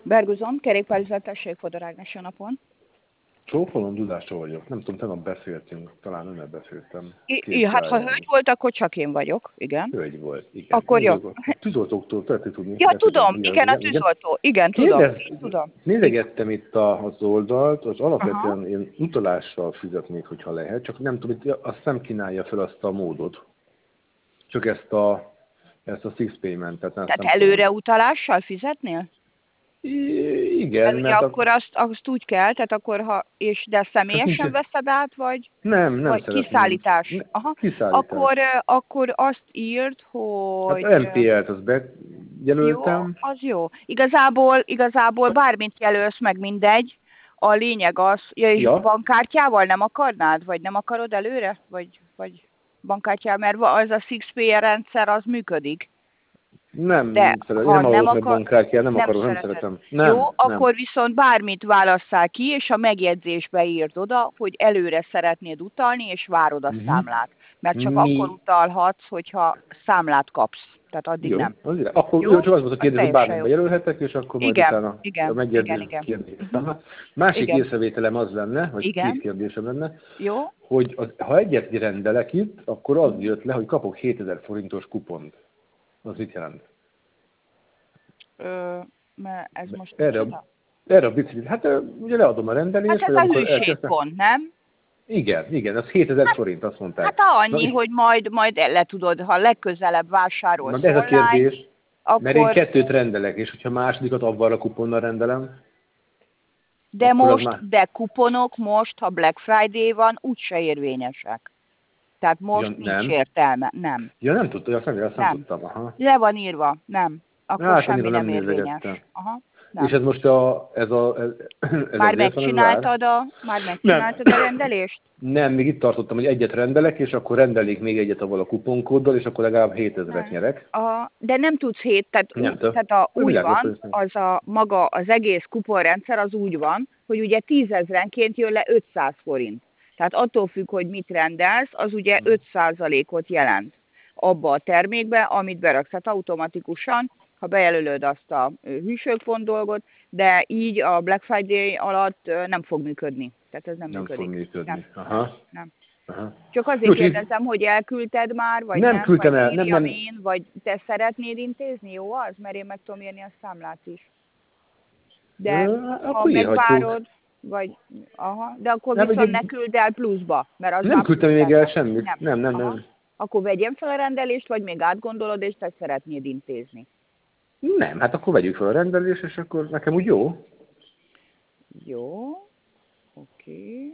Berguzon, kerékpárüzletesség Fodor Ágnes a napon. Csókolom, Dudástól vagyok. Nem tudom, tegnap beszéltünk, talán önnel beszéltem. Hát ha hölgy volt, akkor csak én vagyok, igen. Hölgy volt, igen. Akkor jó. Tűzoltóktól szeretnék tudni. Ja, tudom, igen, a tűzoltó. Igen, tudom. Nézegettem itt az oldalt, az alapvetően én utalással fizetnék, hogyha lehet, csak nem tudom, hogy azt nem kínálja fel azt a módot. Csak ezt a Six Payment-et. Tehát előre utalással fizetnél? Igen, mert akkor azt úgy kell, tehát akkor de személyesen veszed át, vagy? Nem vagy kiszállítás. Aha. Kiszállítás. Akkor azt írt, hogy... Hát MPL-t azt bejelöltem. Jó, az jó. Igazából bármit jelölsz, meg mindegy. A lényeg az, és bankkártyával nem akarnád, vagy nem akarod előre? Vagy bankkártyával, mert az a SixPay rendszer az működik. Nem szeretem. Akkor viszont bármit válasszál ki, és a megjegyzésbe írd oda, hogy előre szeretnéd utalni, és várod a számlát. Mert csak akkor utalhatsz, hogyha számlát kapsz. Tehát addig nem. Akkor jó? Csak az volt a kérdés, hogy bármibe jelölhetek, és akkor majd utána a megjegyzés kérdésem. Másik észrevételem az lenne, vagy két kérdésem lenne, hogy ha egyet rendelek itt, akkor az jött le, hogy kapok 7000 forintos kupont. Az mit jelent? Mert ez most... Erre a biciklit. Hát ugye leadom a rendelést. Hát ez a hűségpont, nem? Igen, az 7000 forint, azt mondták. Hát annyi, hogy majd le tudod, ha legközelebb vásárolsz online. Ez a kérdés, akkor... mert én 2 rendelek, és hogyha másodikat avval a kuponnal rendelem. De kuponok most, ha Black Friday van, úgyse érvényesek. Tehát most nincs értelme. Nem. Ja, nem tudtam, azt nem tudtam. Aha. Le van írva, nem. Akkor semmi nem érvényes. Aha. Nem. És ez most ez Már megcsináltad a rendelést? Nem, még itt tartottam, hogy egyet rendelek, és akkor rendelik még egyet avval a kuponkóddal, és akkor legalább 7000-et nyerek. De nem tudsz tehát úgy van, az egész kuponrendszer az úgy van, hogy ugye 10 000-enként jön le 500 forint. Tehát attól függ, hogy mit rendelsz, az ugye 5%-ot jelent abba a termékbe, amit beraksz. Tehát automatikusan, ha bejelölöd azt a hűségpont dolgot, de így a Black Friday alatt nem fog működni. Tehát ez nem működik. Fog működni. Nem. Aha. Nem. Aha. Csak azért kérdezem, hogy elküldted már, vagy nem? Küldtem el. Nem. Én, vagy te szeretnéd intézni, jó az? Mert én meg tudom írni a számlát is. De ha megvárod, vagy... de akkor viszont ne küld el pluszba. Mert az nem küldtem még el semmit. Nem. Akkor vegyem fel a rendelést, vagy még átgondolod, és te szeretnéd intézni. Nem, hát akkor vegyük fel a rendelést, és akkor nekem úgy jó. Jó, oké.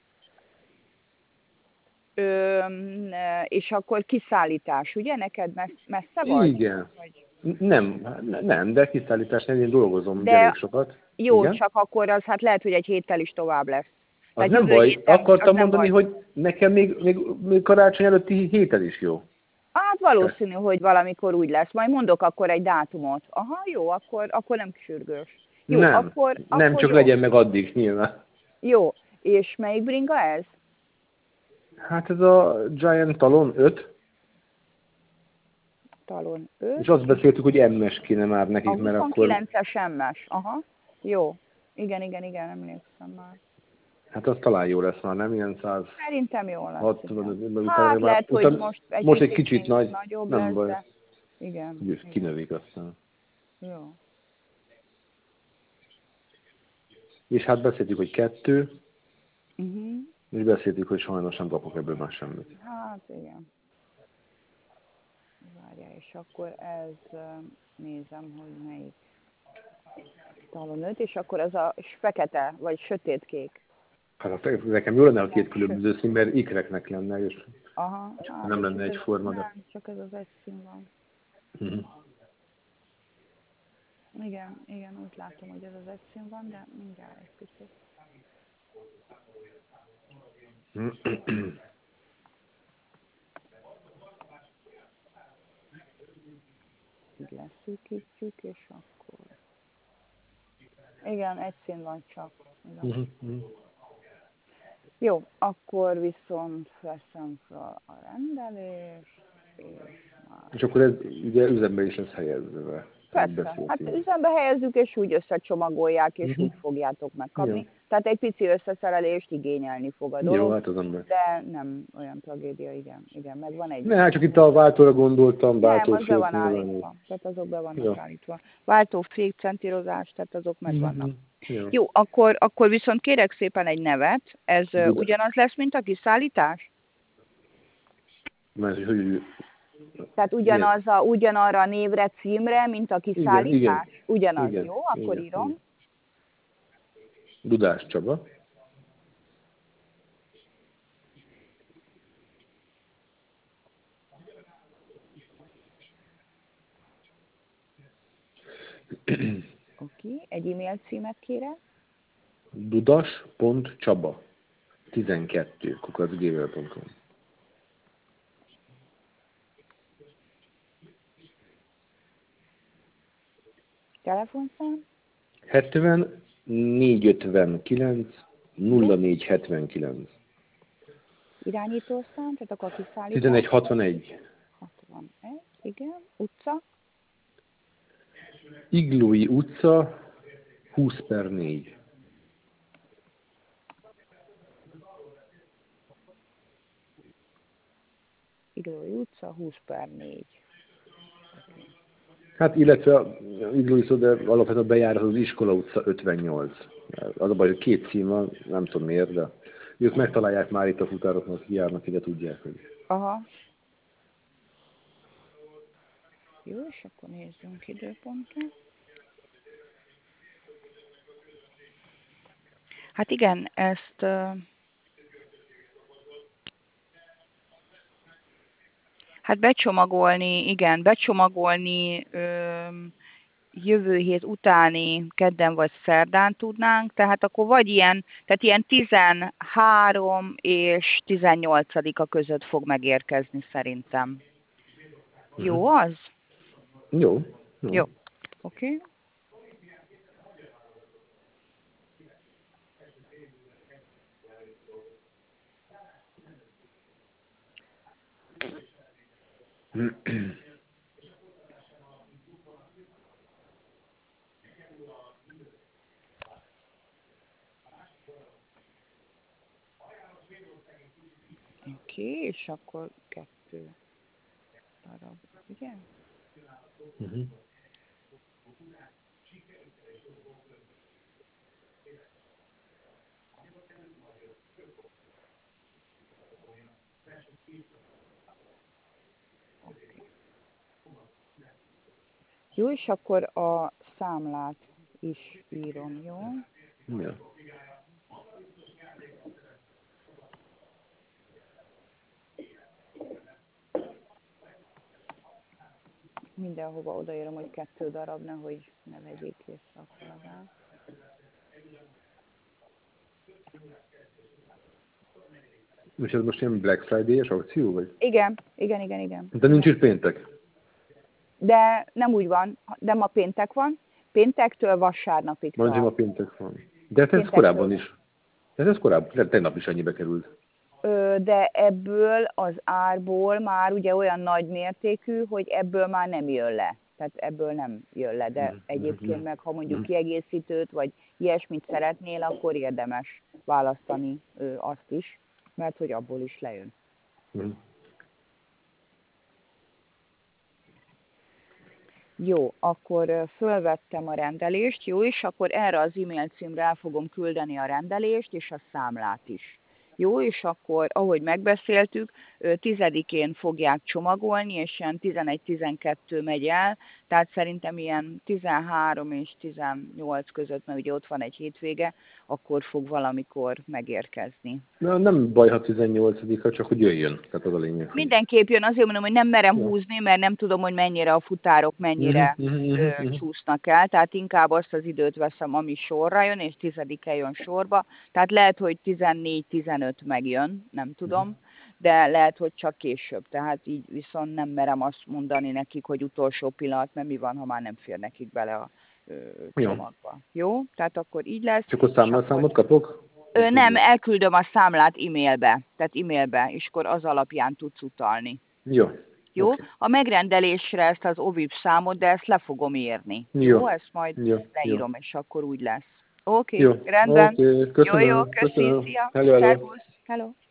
És akkor kiszállítás, ugye? Neked messze vagy? Igen. Nem, de kiszállításnál én dolgozom elég sokat. Jó, igen? Csak akkor az hát lehet, hogy egy héttel is tovább lesz. Az nem baj, akartam mondani, hogy nekem még karácsony előtti héten is jó. Hát valószínű, hogy valamikor úgy lesz. Majd mondok akkor egy dátumot. Aha, jó, akkor nem sürgős. Jó, nem, nem csak jó. Legyen meg addig, nyilván. Jó, és melyik bringa ez? Hát ez a Giant Talon 5. Talon 5. És azt beszéltük, hogy MS kéne már nekik, mert akkor... 29-es MS, aha, jó. Igen, emlékszem már. Hát az talán jó lesz már, nem? Ilyen 100... Szerintem jó lesz. 60, hát lehet, hogy most egy kicsit nagy, nem lesz, baj. Igen. Kinövik aztán. Jó. És hát beszéltük, hogy 2. És beszéltük, hogy sajnos nem kapok ebből már semmit. Hát igen. Várjál, és akkor ez, nézem, hogy melyik Talon 5, és akkor ez a fekete, vagy sötétkék. Hát nekem jó lenne, ha 2 különböző szín, mert ikreknek lenne, és nem lenne egyforma. Nem, csak ez az egy szín van. Igen, úgy látom, hogy ez az egy szín van, de mindjárt egy picit. Így leszűkítjük, és akkor... Igen, egy szín van csak. Jó, akkor viszont veszem fel a rendelést, és akkor ez ugye üzembe is lesz helyezve. persze. Hát üzembe helyezzük, és úgy összecsomagolják, és úgy fogjátok megkapni. Jó. Tehát egy pici összeszerelést igényelni fog a dolog. Jó, hát az ember. De nem olyan tragédia, igen, meg van egy... Ne, hát csak itt a váltóra gondoltam, váltófék. Nem, az be van állítva, tehát azok be vannak állítva. Váltófék, centírozás, tehát azok meg vannak. Jó, akkor viszont kérek szépen egy nevet. Ez ugyanaz lesz, mint a kiszállítás? Mert hogy... Tehát ugyanarra a névre, címre, mint a kiszállítás? Igen. Ugyanaz, igen, jó? Akkor igen, írom. Dudás Csaba. Oké, egy e-mail címet kérek. dudas.csaba 12@gmail.com. Telefonszám? 70 459 0479. Irányítószám, tehát akkor kiszállítás? 1161. 61, igen. Utca? Iglói utca, 20/4. Iglói utca, 20/4. Hát illetve a Iglói utca, de alapvetően bejárat az Iskola utca 58. Az a baj, hogy két cím van, nem tudom miért, de ők megtalálják már itt a futároknak, járnak ide, tudják, hogy... Aha. Jó, és akkor nézzünk időpontra. Hát igen, ezt... Hát becsomagolni jövő hét utáni kedden vagy szerdán tudnánk, tehát akkor vagy ilyen 13 és 18-a között fog megérkezni szerintem. Jó az? Jó. Oké. Oké, és akkor 2 darab, ugye? Jó, és akkor a számlát is írom, jó? Ja. Mindenhova odaírom, hogy 2 darab, nehogy ne vegyék észre a kollégák. És ez most ilyen Black Friday-es akció, vagy? Igen. De nincs is péntek? De nem úgy van, de ma péntek van. Péntektől vasárnapig tart. Ma péntek van. De ez korábban is. Ez korábban, tegnap is ennyibe került. De ebből az árból már ugye olyan nagy mértékű, hogy ebből már nem jön le. Tehát ebből nem jön le, de egyébként meg, ha mondjuk kiegészítőt, vagy ilyesmit szeretnél, akkor érdemes választani azt is, mert hogy abból is lejön. Jó, akkor fölvettem a rendelést, jó, és akkor erre az e-mail címre el fogom küldeni a rendelést, és a számlát is. Jó, és akkor, ahogy megbeszéltük, 10-én fogják csomagolni, és ilyen 11-12 megy el, tehát szerintem ilyen 13 és 18 között, mert ugye ott van egy hétvége, akkor fog valamikor megérkezni. Na, nem baj, ha 18-a, csak hogy jöjjön, tehát az a lényeg. Mindenképp jön, azért mondom, hogy nem merem húzni, mert nem tudom, hogy mennyire a futárok mennyire csúsznak el, tehát inkább azt az időt veszem, ami sorra jön, és 10-e jön sorba, tehát lehet, hogy 14-15 megjön, nem tudom, de lehet, hogy csak később, tehát így viszont nem merem azt mondani nekik, hogy utolsó pillanat, mert mi van, ha már nem fér nekik bele a csomagba. Jó? Tehát akkor így lesz. Csak a számlaszámot kapok? Nem, elküldöm a számlát e-mailbe, tehát e-mailbe, és akkor az alapján tudsz utalni. Jó. Jó? Okay. A megrendelésre ezt az OVIP számot, de ezt le fogom írni. Jó? Ezt majd leírom, és akkor úgy lesz. Oké, rendben. Okay. Köszönöm. Jó, köszi, szia. Hello. Szervusz. Hello.